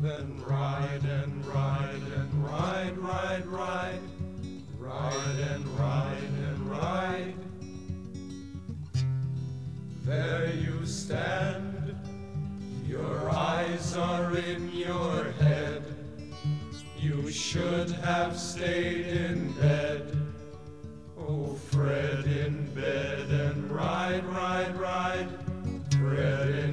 Then ride and ride and ride, ride, ride, ride and ride and ride. There you stand, your eyes are in your head. You should have stayed in bed.